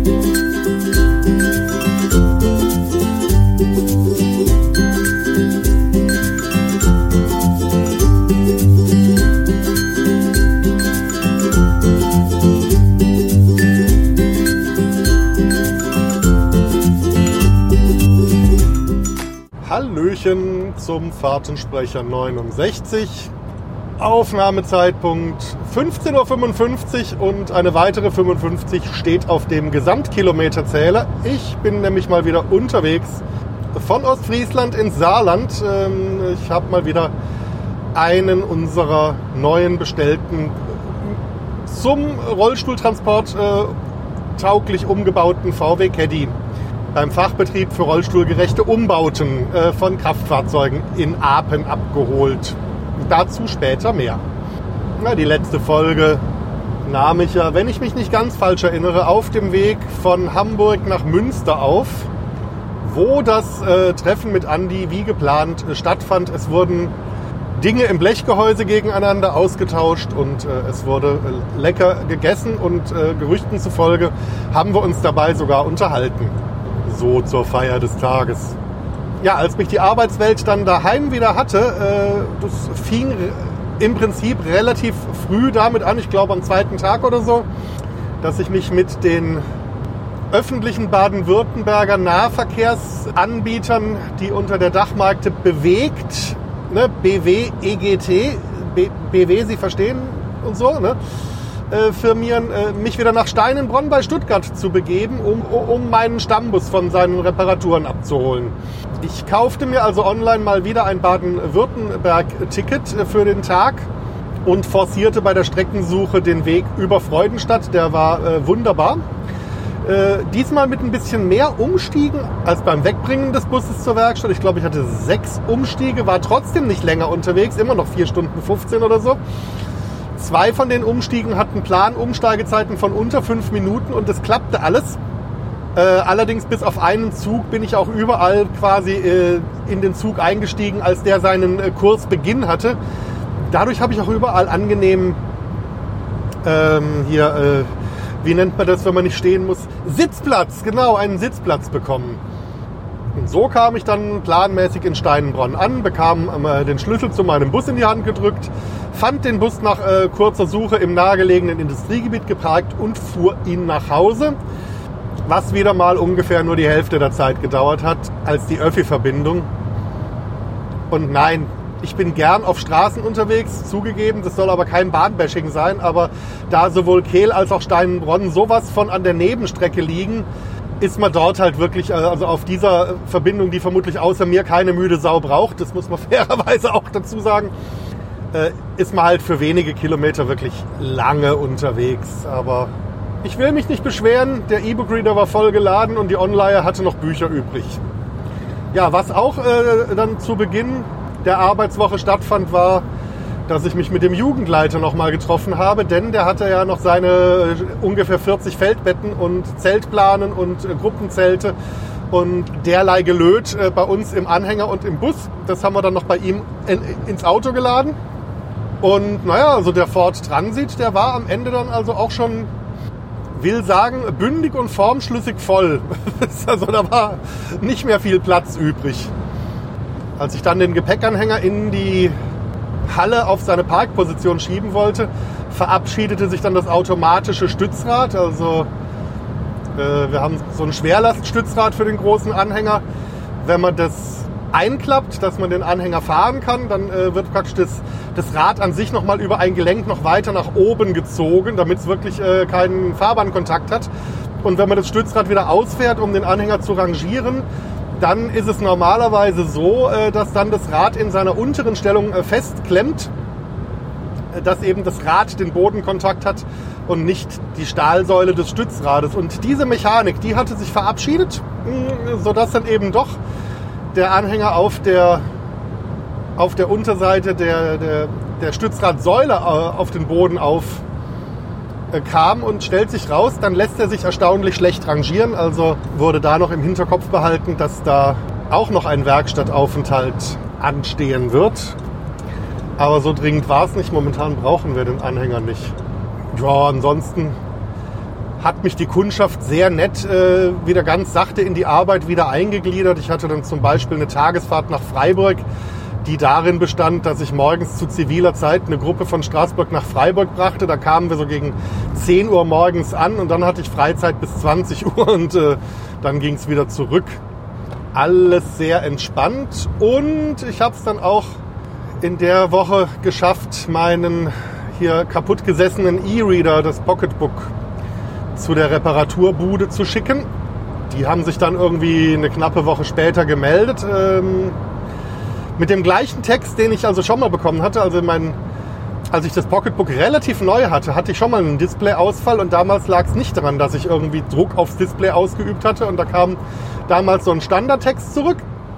Hallöchen zum Fahrtensprecher 69. Aufnahmezeitpunkt 15:55 Uhr und eine weitere 55 steht auf dem Gesamtkilometerzähler. Ich bin nämlich mal wieder unterwegs von Ostfriesland ins Saarland. Ich habe mal wieder einen unserer neuen bestellten, zum Rollstuhltransport tauglich umgebauten VW Caddy beim Fachbetrieb für rollstuhlgerechte Umbauten von Kraftfahrzeugen in Apen abgeholt. Dazu später mehr. Die letzte Folge nahm ich ja, wenn ich mich nicht ganz falsch erinnere, auf dem Weg von Hamburg nach Münster auf, wo das Treffen mit Andi wie geplant stattfand. Es wurden Dinge im Blechgehäuse gegeneinander ausgetauscht und es wurde lecker gegessen und Gerüchten zufolge haben wir uns dabei sogar unterhalten. So zur Feier des Tages. Ja, als mich die Arbeitswelt dann daheim wieder hatte, das fing im Prinzip relativ früh damit an, ich glaube am zweiten Tag oder so, dass ich mich mit den öffentlichen Baden-Württemberger Nahverkehrsanbietern, die unter der Dachmarke Bewegt, ne, BW, EGT, BW, Sie verstehen und so, ne, firmieren, mich wieder nach Steinenbronn bei Stuttgart zu begeben, um meinen Stammbus von seinen Reparaturen abzuholen. Ich kaufte mir also online mal wieder ein Baden-Württemberg-Ticket für den Tag und forcierte bei der Streckensuche den Weg über Freudenstadt. Der war wunderbar. Diesmal mit ein bisschen mehr Umstiegen als beim Wegbringen des Busses zur Werkstatt. Ich glaube, ich hatte 6 Umstiege, war trotzdem nicht länger unterwegs, immer noch 4 Stunden 15 oder so. 2 von den Umstiegen hatten Planumsteigezeiten von unter 5 Minuten und es klappte alles. Allerdings bis auf einen Zug bin ich auch überall quasi in den Zug eingestiegen, als der seinen Kursbeginn hatte. Dadurch habe ich auch überall angenehm wie nennt man das, wenn man nicht stehen muss? Sitzplatz, genau, einen Sitzplatz bekommen. Und so kam ich dann planmäßig in Steinenbronn an, bekam den Schlüssel zu meinem Bus in die Hand gedrückt, fand den Bus nach kurzer Suche im nahegelegenen Industriegebiet geparkt und fuhr ihn nach Hause, was wieder mal ungefähr nur die Hälfte der Zeit gedauert hat als die Öffi-Verbindung. Und nein, ich bin gern auf Straßen unterwegs, zugegeben, das soll aber kein Bahnbashing sein, aber da sowohl Kehl als auch Steinenbronn sowas von an der Nebenstrecke liegen, ist man dort halt wirklich, also auf dieser Verbindung, die vermutlich außer mir keine müde Sau braucht, das muss man fairerweise auch dazu sagen, ist man halt für wenige Kilometer wirklich lange unterwegs. Aber ich will mich nicht beschweren, der E-Book-Reader war voll geladen und die Online hatte noch Bücher übrig. Ja, was auch dann zu Beginn der Arbeitswoche stattfand, war, dass ich mich mit dem Jugendleiter nochmal getroffen habe, denn der hatte ja noch seine ungefähr 40 Feldbetten und Zeltplanen und Gruppenzelte und derlei Gelöt bei uns im Anhänger und im Bus. Das haben wir dann noch bei ihm ins Auto geladen. Und naja, also der Ford Transit, der war am Ende dann also auch schon, will sagen, bündig und formschlüssig voll. Also da war nicht mehr viel Platz übrig. Als ich dann den Gepäckanhänger in die Halle auf seine Parkposition schieben wollte, verabschiedete sich dann das automatische Stützrad. Also wir haben so ein Schwerlaststützrad für den großen Anhänger. Wenn man das einklappt, dass man den Anhänger fahren kann, dann wird praktisch das Rad an sich nochmal über ein Gelenk noch weiter nach oben gezogen, damit es wirklich keinen Fahrbahnkontakt hat. Und wenn man das Stützrad wieder ausfährt, um den Anhänger zu rangieren, dann ist es normalerweise so, dass dann das Rad in seiner unteren Stellung festklemmt, dass eben das Rad den Bodenkontakt hat und nicht die Stahlsäule des Stützrades. Und diese Mechanik, die hatte sich verabschiedet, sodass dann eben doch der Anhänger auf der Unterseite der Stützradsäule auf den Boden kam und stellt sich raus, dann lässt er sich erstaunlich schlecht rangieren. Also wurde da noch im Hinterkopf behalten, dass da auch noch ein Werkstattaufenthalt anstehen wird. Aber so dringend war es nicht. Momentan brauchen wir den Anhänger nicht. Ja, ansonsten hat mich die Kundschaft sehr nett wieder ganz sachte in die Arbeit wieder eingegliedert. Ich hatte dann zum Beispiel eine Tagesfahrt nach Freiburg, die darin bestand, dass ich morgens zu ziviler Zeit eine Gruppe von Straßburg nach Freiburg brachte. Da kamen wir so gegen 10 Uhr morgens an und dann hatte ich Freizeit bis 20 Uhr und dann ging es wieder zurück. Alles sehr entspannt und ich habe es dann auch in der Woche geschafft, meinen hier kaputt gesessenen E-Reader, das Pocketbook, zu der Reparaturbude zu schicken. Die haben sich dann irgendwie eine knappe Woche später gemeldet. Mit dem gleichen Text, den ich also schon mal bekommen hatte. Also als ich das Pocketbook relativ neu hatte, hatte ich schon mal einen Displayausfall und damals lag es nicht daran, dass ich irgendwie Druck aufs Display ausgeübt hatte und da kam damals so ein Standardtext zurück,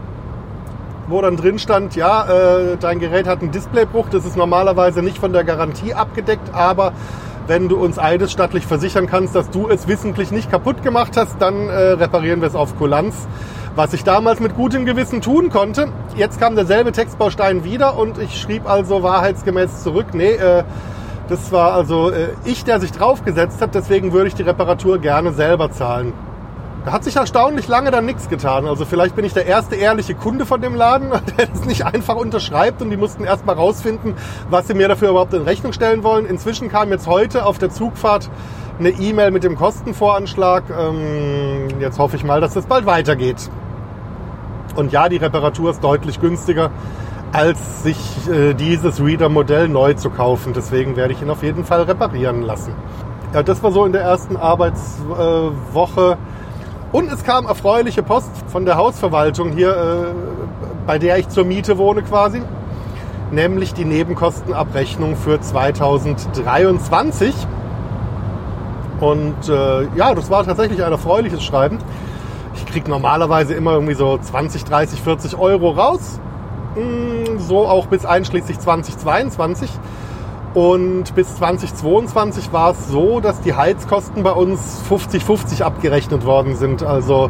wo dann drin stand, ja, dein Gerät hat einen Displaybruch, das ist normalerweise nicht von der Garantie abgedeckt, aber wenn du uns eidesstattlich versichern kannst, dass du es wissentlich nicht kaputt gemacht hast, dann reparieren wir es auf Kulanz. Was ich damals mit gutem Gewissen tun konnte. Jetzt kam derselbe Textbaustein wieder und ich schrieb also wahrheitsgemäß zurück, nee, das war also ich, der sich draufgesetzt hat, deswegen würde ich die Reparatur gerne selber zahlen. Da hat sich erstaunlich lange dann nichts getan. Also vielleicht bin ich der erste ehrliche Kunde von dem Laden, der das nicht einfach unterschreibt und die mussten erst mal rausfinden, was sie mir dafür überhaupt in Rechnung stellen wollen. Inzwischen kam jetzt heute auf der Zugfahrt eine E-Mail mit dem Kostenvoranschlag. Jetzt hoffe ich mal, dass das bald weitergeht. Und ja, die Reparatur ist deutlich günstiger, als sich dieses Reader-Modell neu zu kaufen. Deswegen werde ich ihn auf jeden Fall reparieren lassen. Ja, das war so in der ersten Arbeitswoche. Und es kam erfreuliche Post von der Hausverwaltung hier, bei der ich zur Miete wohne quasi. Nämlich die Nebenkostenabrechnung für 2023. Und ja, das war tatsächlich ein erfreuliches Schreiben. Ich kriege normalerweise immer irgendwie so 20, 30, 40 Euro raus. So auch bis einschließlich 2022. Und bis 2022 war es so, dass die Heizkosten bei uns 50-50 abgerechnet worden sind. Also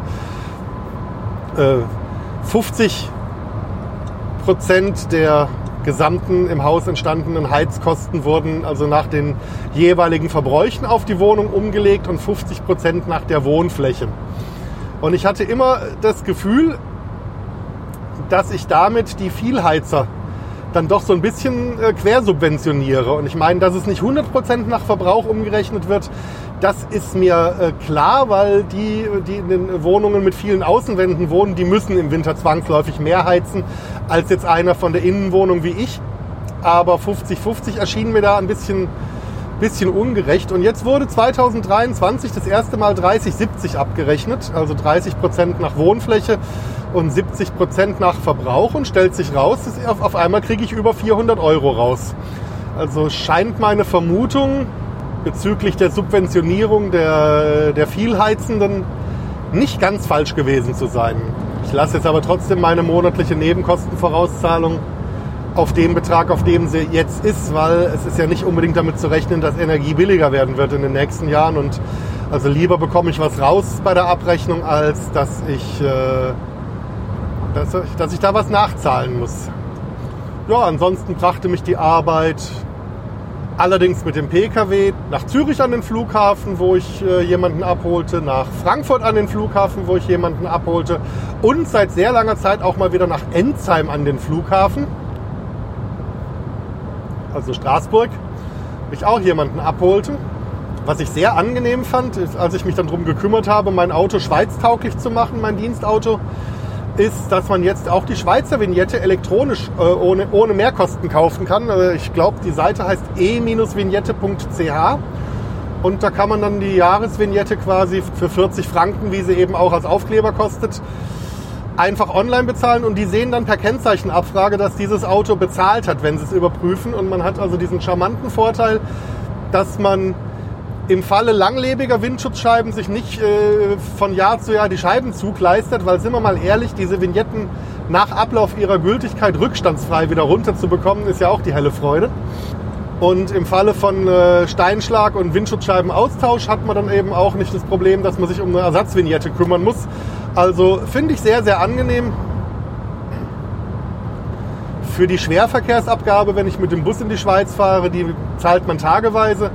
50% der gesamten im Haus entstandenen Heizkosten wurden also nach den jeweiligen Verbräuchen auf die Wohnung umgelegt und 50% nach der Wohnfläche. Und ich hatte immer das Gefühl, dass ich damit die Vielheizer dann doch so ein bisschen quersubventioniere. Und ich meine, dass es nicht 100% nach Verbrauch umgerechnet wird, das ist mir klar, weil die in den Wohnungen mit vielen Außenwänden wohnen, die müssen im Winter zwangsläufig mehr heizen als jetzt einer von der Innenwohnung wie ich. Aber 50-50 erschien mir da ein bisschen ungerecht. Und jetzt wurde 2023 das erste Mal 30-70 abgerechnet, also 30% nach Wohnfläche und 70% nach Verbrauch und stellt sich raus, dass auf einmal kriege ich über 400 Euro raus. Also scheint meine Vermutung bezüglich der Subventionierung der Vielheizenden nicht ganz falsch gewesen zu sein. Ich lasse jetzt aber trotzdem meine monatliche Nebenkostenvorauszahlung auf dem Betrag, auf dem sie jetzt ist, weil es ist ja nicht unbedingt damit zu rechnen, dass Energie billiger werden wird in den nächsten Jahren. Und also lieber bekomme ich was raus bei der Abrechnung, als dass ich da was nachzahlen muss. Ja, ansonsten brachte mich die Arbeit allerdings mit dem PKW nach Zürich an den Flughafen, wo ich jemanden abholte, nach Frankfurt an den Flughafen, wo ich jemanden abholte und seit sehr langer Zeit auch mal wieder nach Enzheim an den Flughafen. Also Straßburg, ich auch jemanden abholte. Was ich sehr angenehm fand, ist, als ich mich dann darum gekümmert habe, mein Auto schweiztauglich zu machen, mein Dienstauto, ist, dass man jetzt auch die Schweizer Vignette elektronisch ohne Mehrkosten kaufen kann. Ich glaube, die Seite heißt e-vignette.ch und da kann man dann die Jahresvignette quasi für 40 Franken, wie sie eben auch als Aufkleber kostet, einfach online bezahlen und die sehen dann per Kennzeichenabfrage, dass dieses Auto bezahlt hat, wenn sie es überprüfen. Und man hat also diesen charmanten Vorteil, dass man im Falle langlebiger Windschutzscheiben sich nicht von Jahr zu Jahr die Scheiben zugleistert, weil, sind wir mal ehrlich, diese Vignetten nach Ablauf ihrer Gültigkeit rückstandsfrei wieder runterzubekommen, ist ja auch die helle Freude. Und im Falle von Steinschlag und Windschutzscheibenaustausch hat man dann eben auch nicht das Problem, dass man sich um eine Ersatzvignette kümmern muss. Also finde ich sehr, sehr angenehm. Für die Schwerverkehrsabgabe, wenn ich mit dem Bus in die Schweiz fahre, die zahlt man tageweise.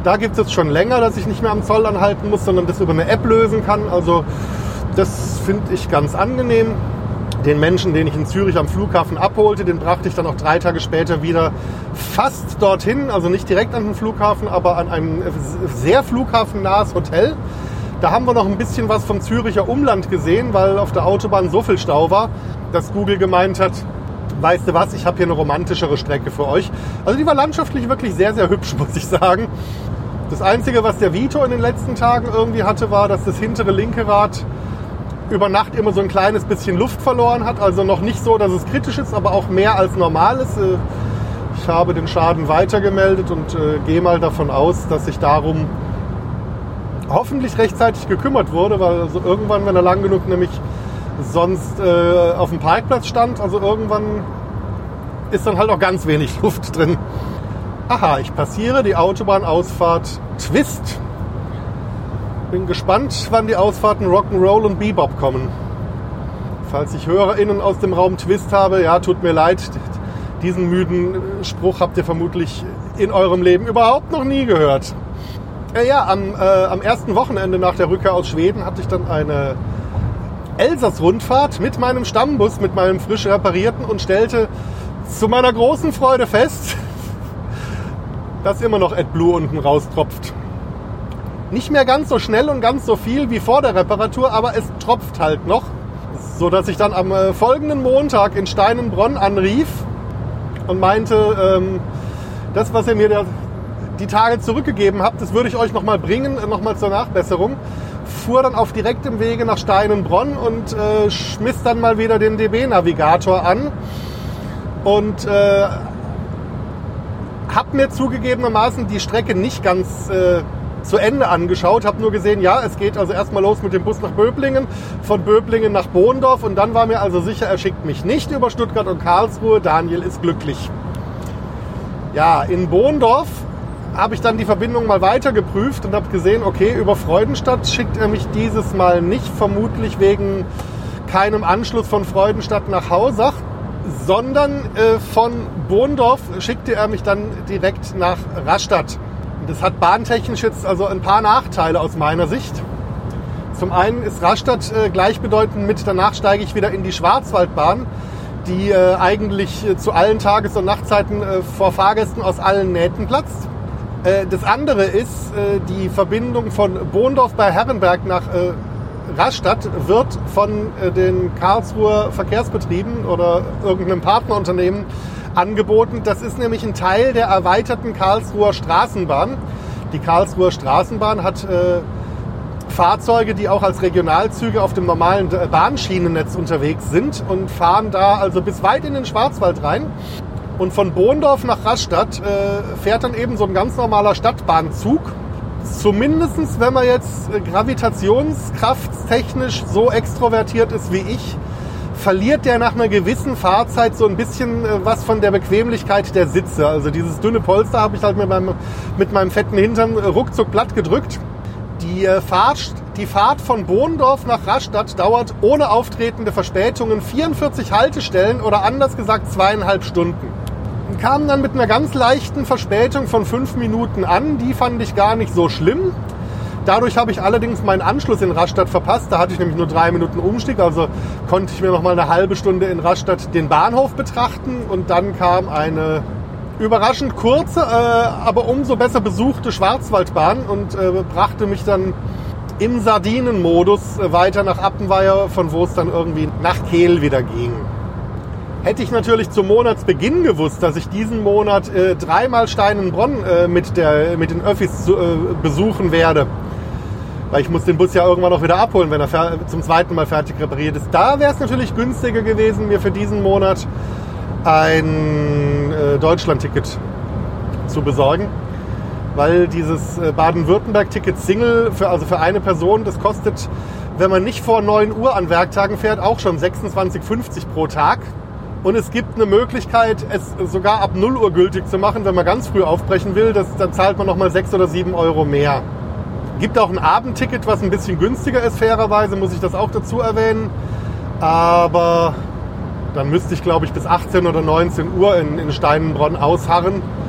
Da gibt es jetzt schon länger, dass ich nicht mehr am Zoll anhalten muss, sondern das über eine App lösen kann. Also das finde ich ganz angenehm. Den Menschen, den ich in Zürich am Flughafen abholte, den brachte ich dann auch 3 Tage später wieder fast dorthin. Also nicht direkt an den Flughafen, aber an ein sehr flughafennahes Hotel. Da haben wir noch ein bisschen was vom Züricher Umland gesehen, weil auf der Autobahn so viel Stau war, dass Google gemeint hat, weißt du was, ich habe hier eine romantischere Strecke für euch. Also die war landschaftlich wirklich sehr, sehr hübsch, muss ich sagen. Das Einzige, was der Vito in den letzten Tagen irgendwie hatte, war, dass das hintere linke Rad über Nacht immer so ein kleines bisschen Luft verloren hat. Also noch nicht so, dass es kritisch ist, aber auch mehr als normal ist. Ich habe den Schaden weitergemeldet und gehe mal davon aus, dass sich darum hoffentlich rechtzeitig gekümmert wurde, weil also irgendwann, wenn er lang genug nämlich sonst auf dem Parkplatz stand, also irgendwann ist dann halt auch ganz wenig Luft drin. Aha, ich passiere die Autobahnausfahrt Twist. Bin gespannt, wann die Ausfahrten Rock'n'Roll und Bebop kommen. Falls ich HörerInnen aus dem Raum Twist habe, ja, tut mir leid, diesen müden Spruch habt ihr vermutlich in eurem Leben überhaupt noch nie gehört. Am ersten Wochenende nach der Rückkehr aus Schweden hatte ich dann eine Elsass-Rundfahrt mit meinem Stammbus, mit meinem frisch reparierten und stellte zu meiner großen Freude fest, dass immer noch AdBlue unten raustropft. Nicht mehr ganz so schnell und ganz so viel wie vor der Reparatur, aber es tropft halt noch. So dass ich dann am folgenden Montag in Steinenbronn anrief und meinte, das, was ihr mir die Tage zurückgegeben habt, das würde ich euch nochmal bringen, nochmal zur Nachbesserung. Fuhr dann auf direktem Wege nach Steinenbronn und schmiss dann mal wieder den DB-Navigator an und hab mir zugegebenermaßen die Strecke nicht ganz zu Ende angeschaut, habe nur gesehen, ja, es geht also erstmal los mit dem Bus nach Böblingen, von Böblingen nach Bohndorf und dann war mir also sicher, er schickt mich nicht über Stuttgart und Karlsruhe, Daniel ist glücklich. Ja, in Bohndorf habe ich dann die Verbindung mal weiter geprüft und habe gesehen, okay, über Freudenstadt schickt er mich dieses Mal nicht, vermutlich wegen keinem Anschluss von Freudenstadt nach Hausach, sondern von Bohndorf schickte er mich dann direkt nach Rastatt. Das hat bahntechnisch jetzt also ein paar Nachteile aus meiner Sicht. Zum einen ist Rastatt gleichbedeutend mit, danach steige ich wieder in die Schwarzwaldbahn, die eigentlich zu allen Tages- und Nachtzeiten vor Fahrgästen aus allen Nähten platzt. Das andere ist, die Verbindung von Bohndorf bei Herrenberg nach Rastatt wird von den Karlsruher Verkehrsbetrieben oder irgendeinem Partnerunternehmen angeboten. Das ist nämlich ein Teil der erweiterten Karlsruher Straßenbahn. Die Karlsruher Straßenbahn hat Fahrzeuge, die auch als Regionalzüge auf dem normalen Bahnschienennetz unterwegs sind und fahren da also bis weit in den Schwarzwald rein. Und von Bohndorf nach Rastatt fährt dann eben so ein ganz normaler Stadtbahnzug. Zumindest wenn man jetzt gravitationskrafttechnisch so extrovertiert ist wie ich, verliert der nach einer gewissen Fahrzeit so ein bisschen was von der Bequemlichkeit der Sitze. Also dieses dünne Polster habe ich halt mit meinem fetten Hintern ruckzuck platt gedrückt. Die Fahrt von Bohndorf nach Rastatt dauert ohne auftretende Verspätungen 44 Haltestellen oder anders gesagt 2,5 Stunden. Kam dann mit einer ganz leichten Verspätung von 5 Minuten an. Die fand ich gar nicht so schlimm. Dadurch habe ich allerdings meinen Anschluss in Rastatt verpasst. Da hatte ich nämlich nur 3 Minuten Umstieg, also konnte ich mir noch mal eine halbe Stunde in Rastatt den Bahnhof betrachten. Und dann kam eine überraschend kurze, aber umso besser besuchte Schwarzwaldbahn und brachte mich dann im Sardinenmodus weiter nach Appenweier, von wo es dann irgendwie nach Kehl wieder ging. Hätte ich natürlich zum Monatsbeginn gewusst, dass ich diesen Monat 3-mal Steinenbronn mit den Öffis besuchen werde, weil ich muss den Bus ja irgendwann noch wieder abholen, wenn er zum 2. Mal fertig repariert ist. Da wäre es natürlich günstiger gewesen, mir für diesen Monat ein Deutschland-Ticket zu besorgen, weil dieses Baden-Württemberg-Ticket Single für eine Person, das kostet, wenn man nicht vor 9 Uhr an Werktagen fährt, auch schon 26,50 pro Tag. Und es gibt eine Möglichkeit, es sogar ab 0 Uhr gültig zu machen, wenn man ganz früh aufbrechen will. Dann zahlt man nochmal 6 oder 7 Euro mehr. Gibt auch ein Abendticket, was ein bisschen günstiger ist, fairerweise, muss ich das auch dazu erwähnen. Aber dann müsste ich, glaube ich, bis 18 oder 19 Uhr in Steinenbronn ausharren.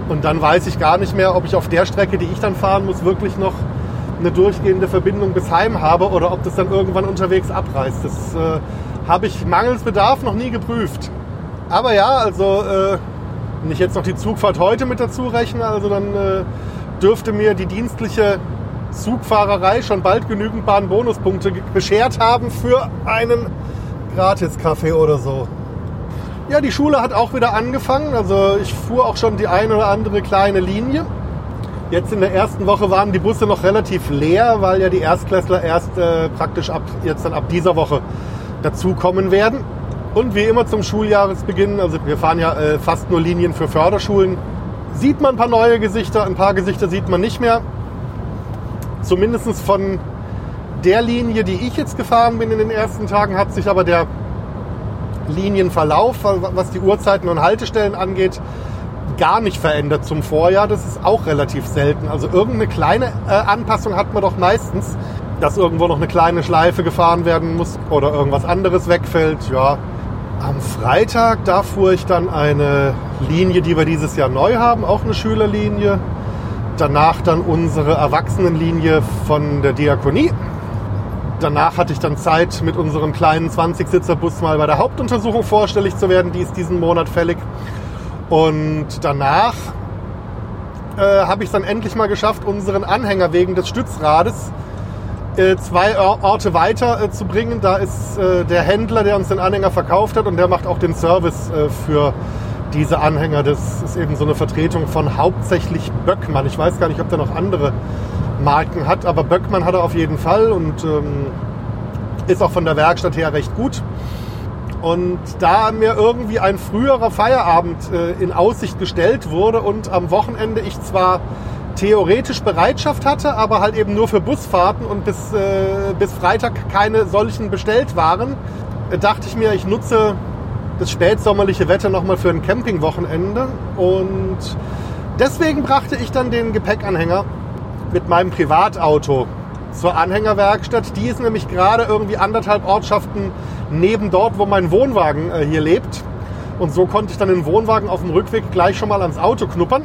Und dann weiß ich gar nicht mehr, ob ich auf der Strecke, die ich dann fahren muss, wirklich noch eine durchgehende Verbindung bis heim habe oder ob das dann irgendwann unterwegs abreißt. Das habe ich mangels Bedarf noch nie geprüft. Aber ja, also wenn ich jetzt noch die Zugfahrt heute mit dazu rechne, also dann dürfte mir die dienstliche Zugfahrerei schon bald genügend Bahnbonuspunkte beschert haben für einen Gratis-Kaffee oder so. Ja, die Schule hat auch wieder angefangen. Also ich fuhr auch schon die eine oder andere kleine Linie. Jetzt in der ersten Woche waren die Busse noch relativ leer, weil ja die Erstklässler erst praktisch ab dieser Woche dazukommen werden. Und wie immer zum Schuljahresbeginn, also wir fahren ja fast nur Linien für Förderschulen, sieht man ein paar neue Gesichter, ein paar Gesichter sieht man nicht mehr. Zumindest von der Linie, die ich jetzt gefahren bin in den ersten Tagen, hat sich aber der Linienverlauf, was die Uhrzeiten und Haltestellen angeht, gar nicht verändert zum Vorjahr. Das ist auch relativ selten. Also irgendeine kleine Anpassung hat man doch meistens, dass irgendwo noch eine kleine Schleife gefahren werden muss oder irgendwas anderes wegfällt. Ja, am Freitag, da fuhr ich dann eine Linie, die wir dieses Jahr neu haben, auch eine Schülerlinie. Danach dann unsere Erwachsenenlinie von der Diakonie. Danach hatte ich dann Zeit, mit unserem kleinen 20-Sitzer-Bus mal bei der Hauptuntersuchung vorstellig zu werden. Die ist diesen Monat fällig. Und danach habe ich es dann endlich mal geschafft, unseren Anhänger wegen des Stützrades 2 Orte weiter zu bringen. Da ist der Händler, der uns den Anhänger verkauft hat, und der macht auch den Service für diese Anhänger. Das ist eben so eine Vertretung von hauptsächlich Böckmann. Ich weiß gar nicht, ob der noch andere Marken hat, aber Böckmann hat er auf jeden Fall und ist auch von der Werkstatt her recht gut. Und da mir irgendwie ein früherer Feierabend in Aussicht gestellt wurde und am Wochenende ich zwar theoretisch Bereitschaft hatte, aber halt eben nur für Busfahrten und bis Freitag keine solchen bestellt waren, dachte ich mir, ich nutze das spätsommerliche Wetter nochmal für ein Campingwochenende. Und deswegen brachte ich dann den Gepäckanhänger mit meinem Privatauto zur Anhängerwerkstatt. Die ist nämlich gerade irgendwie 1,5 Ortschaften neben dort, wo mein Wohnwagen hier lebt. Und so konnte ich dann den Wohnwagen auf dem Rückweg gleich schon mal ans Auto knuppern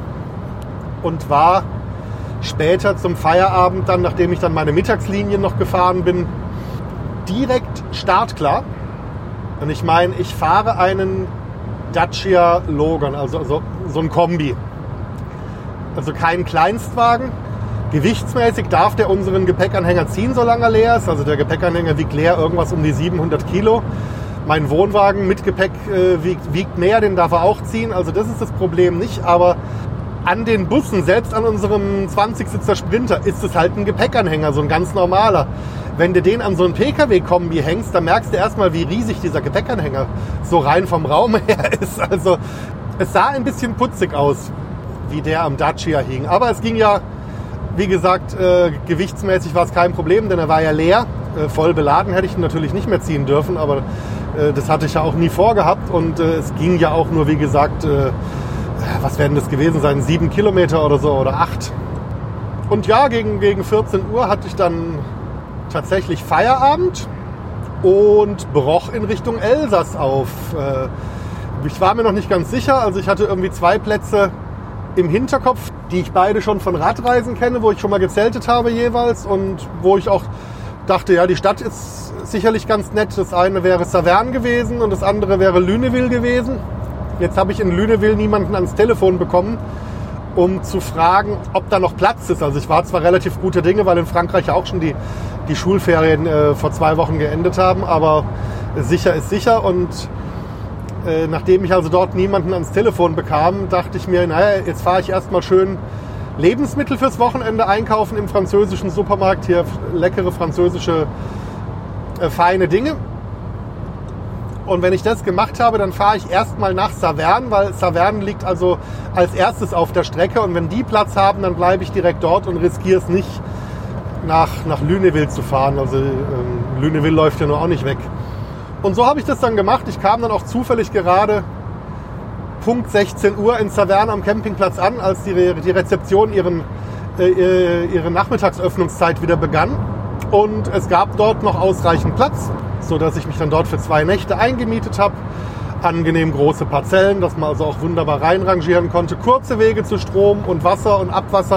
und war später zum Feierabend dann, nachdem ich dann meine Mittagslinien noch gefahren bin, direkt startklar. Und ich meine, ich fahre einen Dacia Logan, also so ein Kombi. Also kein Kleinstwagen. Gewichtsmäßig darf der unseren Gepäckanhänger ziehen, solange er leer ist. Also der Gepäckanhänger wiegt leer irgendwas um die 700 Kilo. Mein Wohnwagen mit Gepäck wiegt mehr, den darf er auch ziehen. Also das ist das Problem nicht. Aber an den Bussen, selbst an unserem 20-Sitzer Sprinter, ist es halt ein Gepäckanhänger, so ein ganz normaler. Wenn du den an so einen PKW-Kombi hängst, dann merkst du erstmal, wie riesig dieser Gepäckanhänger so rein vom Raum her ist. Also es sah ein bisschen putzig aus, wie der am Dacia hing. Aber es ging ja, wie gesagt, gewichtsmäßig war es kein Problem, denn er war ja leer. Voll beladen hätte ich ihn natürlich nicht mehr ziehen dürfen, aber das hatte ich ja auch nie vorgehabt. Und es ging ja auch nur, wie gesagt, was werden das gewesen sein, 7 Kilometer oder so oder 8. Und ja, gegen 14 Uhr hatte ich dann tatsächlich Feierabend und broch in Richtung Elsass auf. Ich war mir noch nicht ganz sicher, also ich hatte irgendwie 2 Plätze im Hinterkopf, die ich beide schon von Radreisen kenne, wo ich schon mal gezeltet habe jeweils und wo ich auch dachte, ja, die Stadt ist sicherlich ganz nett. Das eine wäre Saverne gewesen und das andere wäre Lunéville gewesen. Jetzt habe ich in Lunéville niemanden ans Telefon bekommen, um zu fragen, ob da noch Platz ist. Also ich war zwar relativ guter Dinge, weil in Frankreich ja auch schon die Schulferien vor 2 Wochen geendet haben, aber sicher ist sicher. Und nachdem ich also dort niemanden ans Telefon bekam, dachte ich mir, naja, jetzt fahre ich erstmal schön Lebensmittel fürs Wochenende einkaufen im französischen Supermarkt. Hier leckere französische feine Dinge. Und wenn ich das gemacht habe, dann fahre ich erstmal nach Saverne, weil Saverne liegt also als erstes auf der Strecke. Und wenn die Platz haben, dann bleibe ich direkt dort und riskiere es nicht, nach Lunéville zu fahren. Also Lunéville läuft ja nur auch nicht weg. Und so habe ich das dann gemacht. Ich kam dann auch zufällig gerade Punkt 16 Uhr in Saverne am Campingplatz an, als die Rezeption ihre Nachmittagsöffnungszeit wieder begann. Und es gab dort noch ausreichend Platz, sodass ich mich dann dort für 2 Nächte eingemietet habe. angenehm große Parzellen, dass man also auch wunderbar reinrangieren konnte. Kurze Wege zu Strom und Wasser und Abwasser.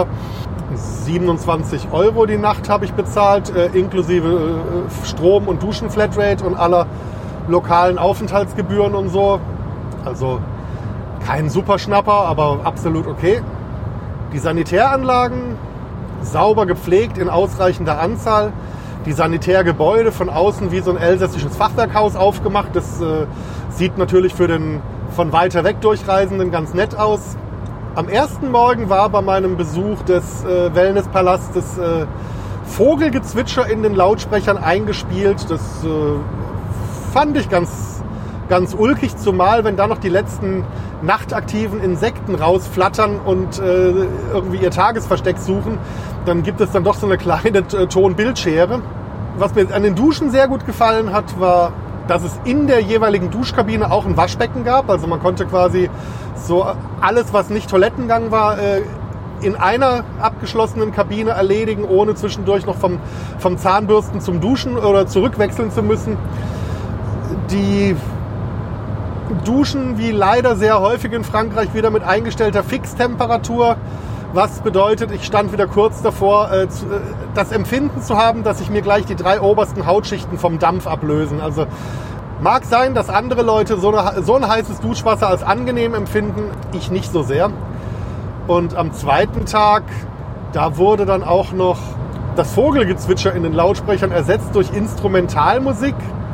27 € die Nacht habe ich bezahlt, inklusive Strom- und Duschen-Flatrate und aller lokalen Aufenthaltsgebühren und so. Also kein Superschnapper, aber absolut okay. Die Sanitäranlagen sauber gepflegt in ausreichender Anzahl. Die Sanitärgebäude von außen wie so ein elsässisches Fachwerkhaus aufgemacht. Das sieht natürlich für den von weiter weg Durchreisenden ganz nett aus. Am ersten Morgen war bei meinem Besuch des Wellnesspalastes Vogelgezwitscher in den Lautsprechern eingespielt. Das fand ich ganz ulkig, zumal wenn da noch die letzten nachtaktiven Insekten rausflattern und irgendwie ihr Tagesversteck suchen, dann gibt es dann doch so eine kleine Ton-Bildschere. Was mir an den Duschen sehr gut gefallen hat, war, dass es in der jeweiligen Duschkabine auch ein Waschbecken gab. Also man konnte quasi so alles, was nicht Toilettengang war, in einer abgeschlossenen Kabine erledigen, ohne zwischendurch noch vom Zahnbürsten zum Duschen oder zurückwechseln zu müssen. Die Duschen, wie leider sehr häufig in Frankreich, wieder mit eingestellter Fixtemperatur. Was bedeutet, ich stand wieder kurz davor, das Empfinden zu haben, dass sich mir gleich die 3 obersten Hautschichten vom Dampf ablösen. Also mag sein, dass andere Leute so ein heißes Duschwasser als angenehm empfinden, ich nicht so sehr. Und am zweiten Tag, da wurde dann auch noch das Vogelgezwitscher in den Lautsprechern ersetzt durch Instrumentalmusik,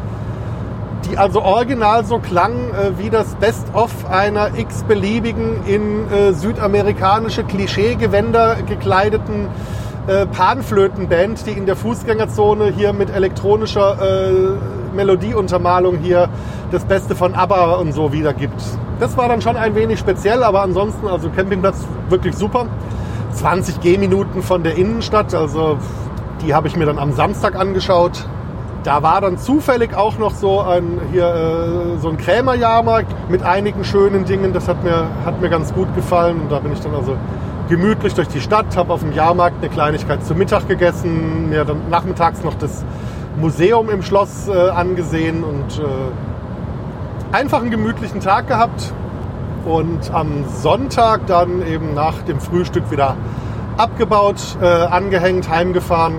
die also original so klang wie das Best-of einer x-beliebigen in südamerikanische Klischeegewänder gekleideten Panflötenband, die in der Fußgängerzone hier mit elektronischer Melodieuntermalung hier das Beste von ABBA und so wiedergibt. Das war dann schon ein wenig speziell, aber ansonsten, also Campingplatz wirklich super. 20 Gehminuten von der Innenstadt, also die habe ich mir dann am Samstag angeschaut. Da war dann zufällig auch noch so ein Krämerjahrmarkt mit einigen schönen Dingen. Das hat mir ganz gut gefallen. Und da bin ich dann also gemütlich durch die Stadt, habe auf dem Jahrmarkt eine Kleinigkeit zu Mittag gegessen, mir dann nachmittags noch das Museum im Schloss angesehen und einfach einen gemütlichen Tag gehabt. Und am Sonntag dann eben nach dem Frühstück wieder abgebaut, angehängt, heimgefahren.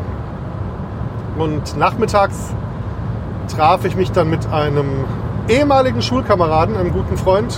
Und nachmittags traf ich mich dann mit einem ehemaligen Schulkameraden, einem guten Freund.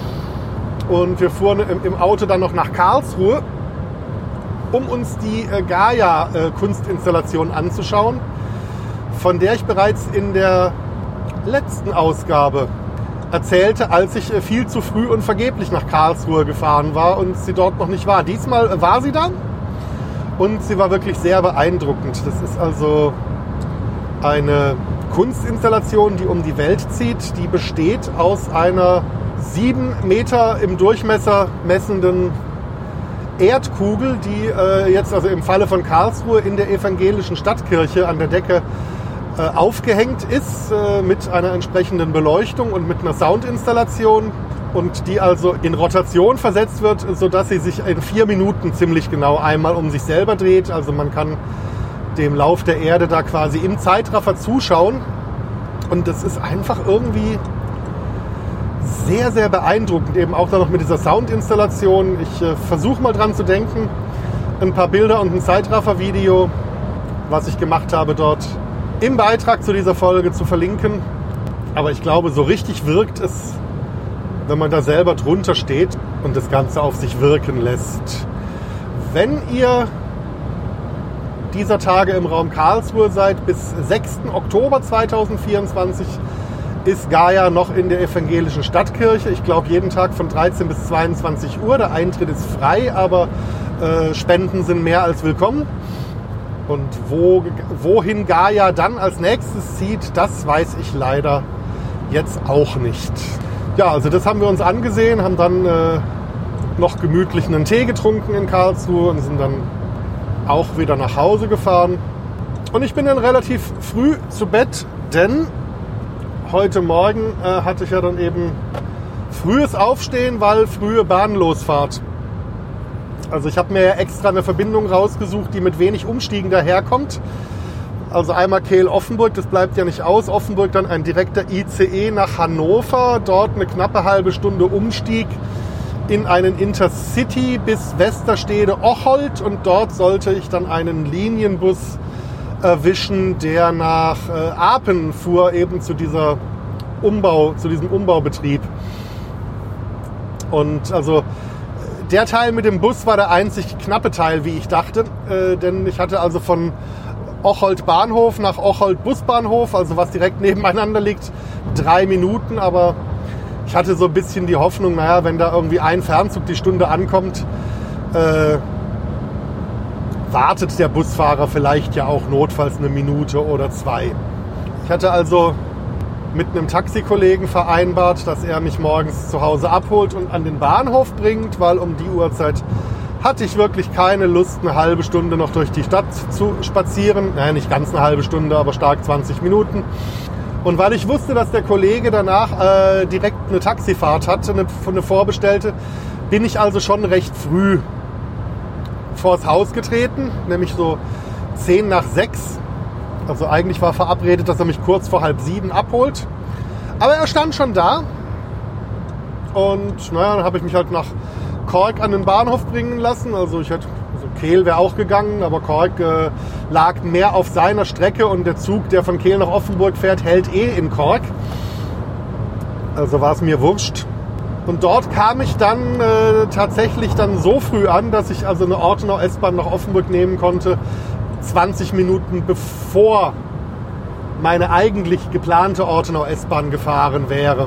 Und wir fuhren im Auto dann noch nach Karlsruhe, um uns die Gaia-Kunstinstallation anzuschauen, von der ich bereits in der letzten Ausgabe erzählte, als ich viel zu früh und vergeblich nach Karlsruhe gefahren war und sie dort noch nicht war. Diesmal war sie da. Und sie war wirklich sehr beeindruckend. Das ist also eine Kunstinstallation, die um die Welt zieht. Die besteht aus einer 7 Meter im Durchmesser messenden Erdkugel, die jetzt also im Falle von Karlsruhe in der evangelischen Stadtkirche an der Decke aufgehängt ist, mit einer entsprechenden Beleuchtung und mit einer Soundinstallation. Und die also in Rotation versetzt wird, sodass sie sich in 4 Minuten ziemlich genau einmal um sich selber dreht. Also man kann dem Lauf der Erde da quasi im Zeitraffer zuschauen. Und das ist einfach irgendwie sehr, sehr beeindruckend. Eben auch dann noch mit dieser Soundinstallation. Ich versuche mal dran zu denken, ein paar Bilder und ein Zeitraffer-Video, was ich gemacht habe, dort im Beitrag zu dieser Folge zu verlinken. Aber ich glaube, so richtig wirkt es, wenn man da selber drunter steht und das Ganze auf sich wirken lässt. Wenn ihr dieser Tage im Raum Karlsruhe seid, bis 6. Oktober 2024 ist Gaia noch in der evangelischen Stadtkirche. Ich glaube, jeden Tag von 13 bis 22 Uhr. Der Eintritt ist frei, aber Spenden sind mehr als willkommen. Und wohin Gaia dann als nächstes zieht, das weiß ich leider jetzt auch nicht. Ja, also das haben wir uns angesehen, haben dann noch gemütlich einen Tee getrunken in Karlsruhe und sind dann auch wieder nach Hause gefahren. Und ich bin dann relativ früh zu Bett, denn heute Morgen hatte ich ja dann eben frühes Aufstehen, weil frühe Bahnlosfahrt. Also ich habe mir extra eine Verbindung rausgesucht, die mit wenig Umstiegen daherkommt, Also einmal Kehl-Offenburg, das bleibt ja nicht aus. Offenburg dann ein direkter ICE nach Hannover. Dort eine knappe halbe Stunde Umstieg in einen Intercity bis Westerstede-Ocholt. Und dort sollte ich dann einen Linienbus erwischen, der nach Apen fuhr, eben zu diesem Umbaubetrieb. Und also der Teil mit dem Bus war der einzig knappe Teil, wie ich dachte. Denn ich hatte also von Ocholt Bahnhof nach Ocholt Busbahnhof, also was direkt nebeneinander liegt, 3 Minuten. Aber ich hatte so ein bisschen die Hoffnung, naja, wenn da irgendwie ein Fernzug die Stunde ankommt, wartet der Busfahrer vielleicht ja auch notfalls 1 Minute oder 2. Ich hatte also mit einem Taxikollegen vereinbart, dass er mich morgens zu Hause abholt und an den Bahnhof bringt, weil um die Uhrzeit hatte ich wirklich keine Lust, eine halbe Stunde noch durch die Stadt zu spazieren. Naja, nicht ganz eine halbe Stunde, aber stark 20 Minuten. Und weil ich wusste, dass der Kollege danach direkt eine Taxifahrt hatte, eine vorbestellte, bin ich also schon recht früh vors Haus getreten, nämlich so 6:10. Also eigentlich war verabredet, dass er mich kurz vor 6:30 abholt. Aber er stand schon da. Und naja, dann habe ich mich halt nach Kork an den Bahnhof bringen lassen. Also Kehl wäre auch gegangen, aber Kork lag mehr auf seiner Strecke und der Zug, der von Kehl nach Offenburg fährt, hält in Kork. Also war es mir wurscht. Und dort kam ich dann tatsächlich dann so früh an, dass ich also eine Ortenau S-Bahn nach Offenburg nehmen konnte, 20 Minuten bevor meine eigentlich geplante Ortenau S-Bahn gefahren wäre.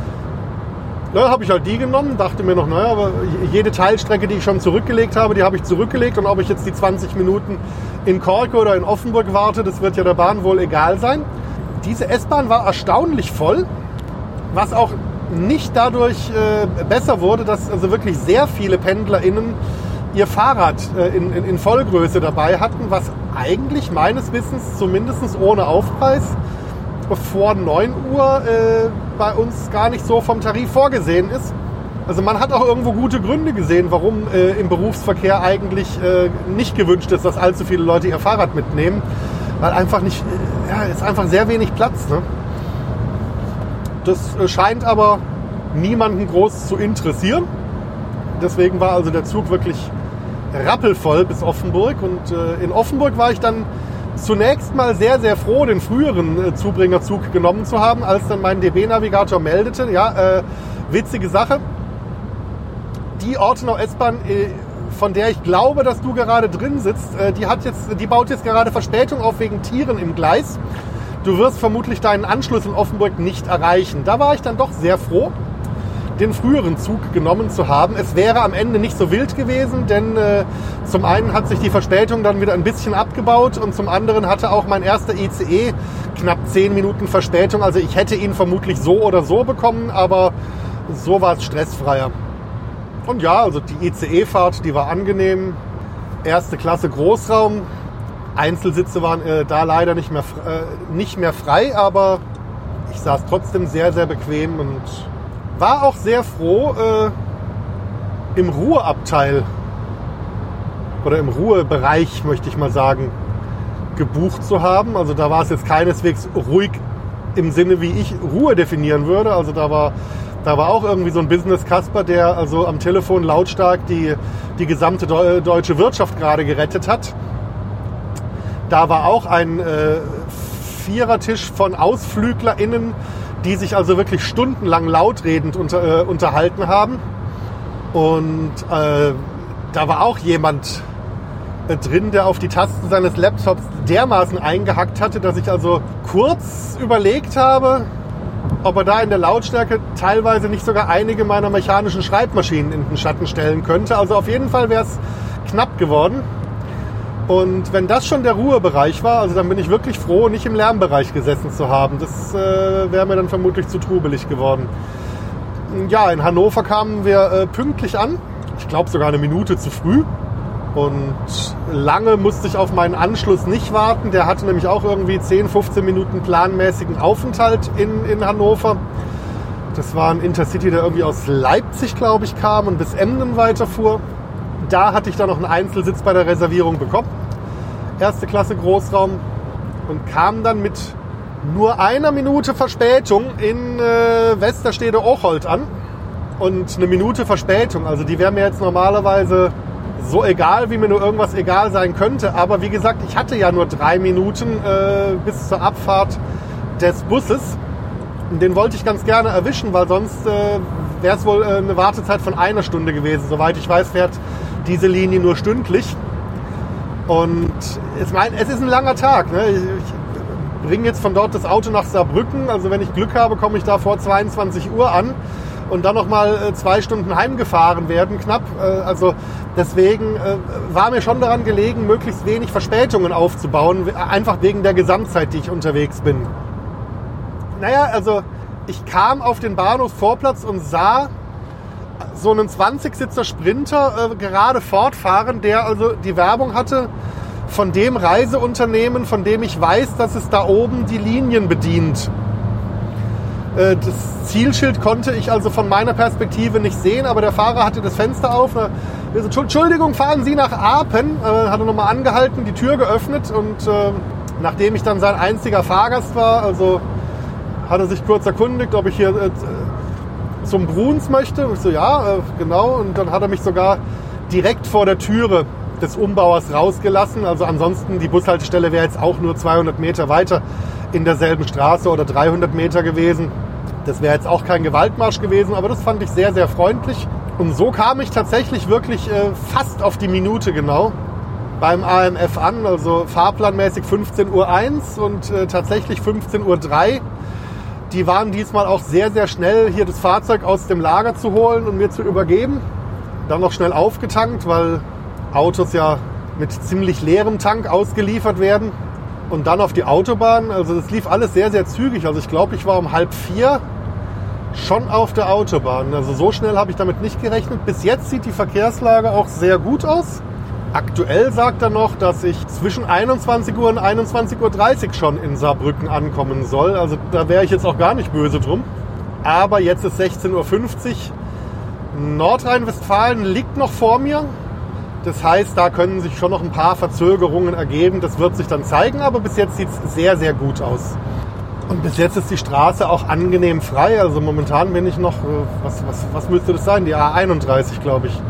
Da habe ich halt die genommen, dachte mir noch, naja, aber jede Teilstrecke, die ich schon zurückgelegt habe, die habe ich zurückgelegt. Und ob ich jetzt die 20 Minuten in Kork oder in Offenburg warte, das wird ja der Bahn wohl egal sein. Diese S-Bahn war erstaunlich voll, was auch nicht dadurch besser wurde, dass also wirklich sehr viele PendlerInnen ihr Fahrrad in Vollgröße dabei hatten, was eigentlich meines Wissens zumindest ohne Aufpreis vor 9 Uhr bei uns gar nicht so vom Tarif vorgesehen ist. Also man hat auch irgendwo gute Gründe gesehen, warum im Berufsverkehr eigentlich nicht gewünscht ist, dass allzu viele Leute ihr Fahrrad mitnehmen, weil einfach nicht, ist einfach sehr wenig Platz. Ne? Das scheint aber niemanden groß zu interessieren. Deswegen war also der Zug wirklich rappelvoll bis Offenburg. Und in Offenburg war ich dann zunächst mal sehr, sehr froh, den früheren Zubringerzug genommen zu haben, als dann mein DB-Navigator meldete, witzige Sache, die Ortenau S-Bahn, von der ich glaube, dass du gerade drin sitzt, die baut jetzt gerade Verspätung auf wegen Tieren im Gleis. Du wirst vermutlich deinen Anschluss in Offenburg nicht erreichen. Da war ich dann doch sehr froh, den früheren Zug genommen zu haben. Es wäre am Ende nicht so wild gewesen, denn zum einen hat sich die Verspätung dann wieder ein bisschen abgebaut und zum anderen hatte auch mein erster ICE knapp 10 Minuten Verspätung. Also ich hätte ihn vermutlich so oder so bekommen, aber so war es stressfreier. Und ja, also die ICE-Fahrt, die war angenehm. Erste Klasse Großraum. Einzelsitze waren da leider nicht mehr frei, aber ich saß trotzdem sehr, sehr bequem und war auch sehr froh, im Ruheabteil oder im Ruhebereich, möchte ich mal sagen, gebucht zu haben. Also da war es jetzt keineswegs ruhig im Sinne, wie ich Ruhe definieren würde. Also da war auch irgendwie so ein Business-Kasper, der also am Telefon lautstark die gesamte deutsche Wirtschaft gerade gerettet hat. Da war auch ein Vierertisch von AusflüglerInnen, die sich also wirklich stundenlang lautredend unterhalten haben. Und da war auch jemand drin, der auf die Tasten seines Laptops dermaßen eingehackt hatte, dass ich also kurz überlegt habe, ob er da in der Lautstärke teilweise nicht sogar einige meiner mechanischen Schreibmaschinen in den Schatten stellen könnte. Also auf jeden Fall wäre es knapp geworden. Und wenn das schon der Ruhebereich war, also dann bin ich wirklich froh, nicht im Lärmbereich gesessen zu haben. Das wäre mir dann vermutlich zu trubelig geworden. Ja, in Hannover kamen wir pünktlich an. Ich glaube sogar 1 Minute zu früh. Und lange musste ich auf meinen Anschluss nicht warten. Der hatte nämlich auch irgendwie 10, 15 Minuten planmäßigen Aufenthalt in Hannover. Das war ein Intercity, der irgendwie aus Leipzig, glaube ich, kam und bis Emden weiterfuhr. Da hatte ich dann noch einen Einzelsitz bei der Reservierung bekommen. Erste Klasse Großraum. und kam dann mit nur 1 Minute Verspätung in Westerstede-Ocholt an. Und 1 Minute Verspätung, also die wäre mir jetzt normalerweise so egal, wie mir nur irgendwas egal sein könnte. Aber wie gesagt, ich hatte ja nur 3 Minuten bis zur Abfahrt des Busses. Und den wollte ich ganz gerne erwischen, weil sonst wäre es wohl eine Wartezeit von 1 Stunde gewesen. Soweit ich weiß, fährt diese Linie nur stündlich. Und es ist ein langer Tag. Ne? Ich bringe jetzt von dort das Auto nach Saarbrücken. Also wenn ich Glück habe, komme ich da vor 22 Uhr an. Und dann nochmal 2 Stunden heimgefahren werden, knapp. Also deswegen war mir schon daran gelegen, möglichst wenig Verspätungen aufzubauen, einfach wegen der Gesamtzeit, die ich unterwegs bin. Naja, also ich kam auf den Bahnhofsvorplatz und sah so einen 20-Sitzer Sprinter gerade fortfahren, der also die Werbung hatte von dem Reiseunternehmen, von dem ich weiß, dass es da oben die Linien bedient. Das Zielschild konnte ich also von meiner Perspektive nicht sehen, aber der Fahrer hatte das Fenster auf. Entschuldigung, fahren Sie nach Apen? Hat er nochmal angehalten, die Tür geöffnet und nachdem ich dann sein einziger Fahrgast war, also hat er sich kurz erkundigt, ob ich hier zum Bruns möchte. Und ich so, ja, genau. Und dann hat er mich sogar direkt vor der Türe des Umbauers rausgelassen. Also ansonsten, die Bushaltestelle wäre jetzt auch nur 200 Meter weiter in derselben Straße oder 300 Meter gewesen. Das wäre jetzt auch kein Gewaltmarsch gewesen, aber das fand ich sehr, sehr freundlich. Und so kam ich tatsächlich wirklich fast auf die Minute genau beim AMF an. Also fahrplanmäßig 15:01 Uhr und tatsächlich 15:03 Uhr. Die waren diesmal auch sehr, sehr schnell, hier das Fahrzeug aus dem Lager zu holen und mir zu übergeben. Dann noch schnell aufgetankt, weil Autos ja mit ziemlich leerem Tank ausgeliefert werden. Und dann auf die Autobahn. Also das lief alles sehr, sehr zügig. Also ich glaube, ich war um 3:30 schon auf der Autobahn. Also so schnell habe ich damit nicht gerechnet. Bis jetzt sieht die Verkehrslage auch sehr gut aus. Aktuell sagt er noch, dass ich zwischen 21 Uhr und 21:30 Uhr schon in Saarbrücken ankommen soll. Also da wäre ich jetzt auch gar nicht böse drum. Aber jetzt ist 16:50 Uhr. Nordrhein-Westfalen liegt noch vor mir. Das heißt, da können sich schon noch ein paar Verzögerungen ergeben. Das wird sich dann zeigen, aber bis jetzt sieht es sehr, sehr gut aus. Und bis jetzt ist die Straße auch angenehm frei. Also momentan bin ich noch, was müsste das sein? Die A31, glaube ich,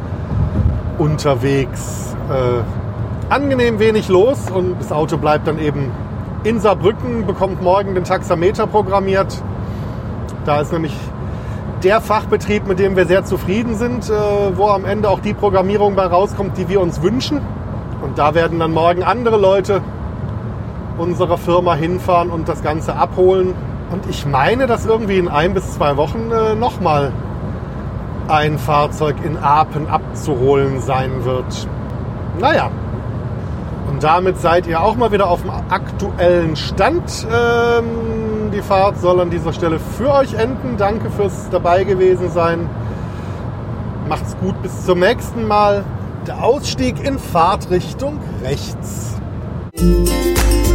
unterwegs. Angenehm wenig los und das Auto bleibt dann eben in Saarbrücken, bekommt morgen den Taxameter programmiert. Da ist nämlich der Fachbetrieb, mit dem wir sehr zufrieden sind, wo am Ende auch die Programmierung bei rauskommt, die wir uns wünschen. Und da werden dann morgen andere Leute unserer Firma hinfahren und das Ganze abholen. Und ich meine, dass irgendwie in 1 bis 2 Wochen nochmal ein Fahrzeug in Apen abzuholen sein wird. Naja, und damit seid ihr auch mal wieder auf dem aktuellen Stand. Die Fahrt soll an dieser Stelle für euch enden. Danke fürs dabei gewesen sein. Macht's gut, bis zum nächsten Mal. Der Ausstieg in Fahrtrichtung rechts.